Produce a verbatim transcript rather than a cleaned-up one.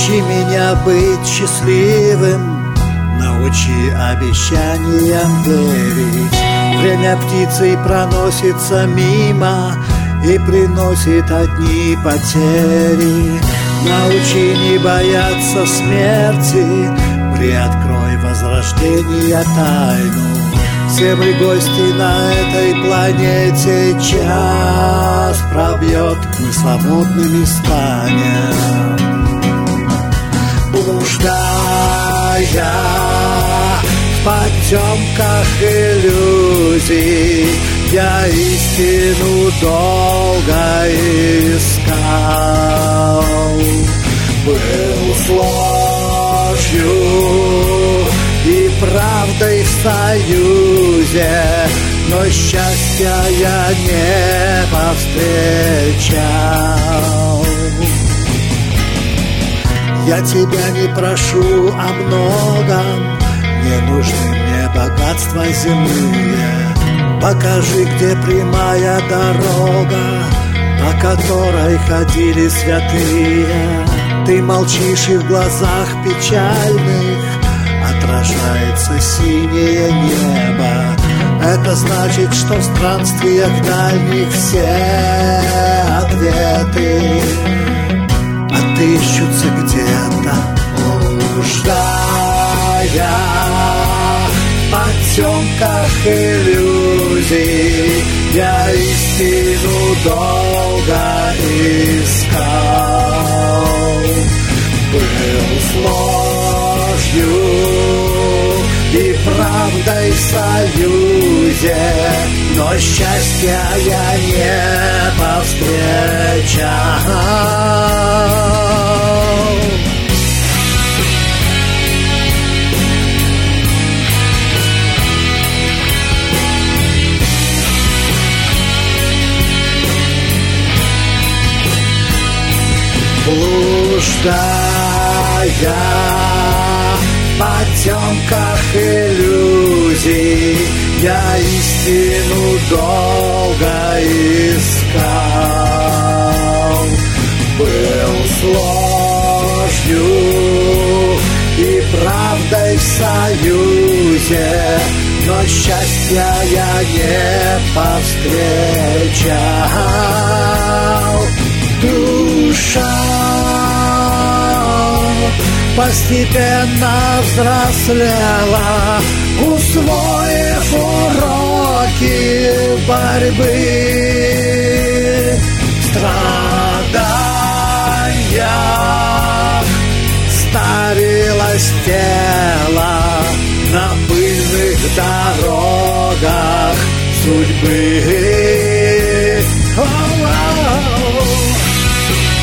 Научи меня быть счастливым, научи обещаниям верить. Время птицей проносится мимо и приносит одни потери. Научи не бояться смерти, приоткрой возрождения тайну. Все мы гости на этой планете, час пробьет, мы свободными станем. Блуждая в потемках иллюзий, я истину долго искал. Был с ложью и правдой в союзе, но счастья я не повстречал. Я тебя не прошу о многом, не нужны мне богатства земные. Покажи, где прямая дорога, по которой ходили святые. Ты молчишь, и в глазах печальных отражается синее небо. Это значит, что в странствиях дальних все ответы отыщутся где-то. Блуждая в потемках иллюзий, я истину долго искал. Был с ложью и правдой в союзе, но счастья я не повстречал. Блуждая в потемках иллюзий, я истину долго искал. Был с ложью и правдой в союзе, но счастья я не повстречал. Душа постепенно взрослела, усвоив уроки борьбы. Страдания старилось тело на пыльных дорогах судьбы.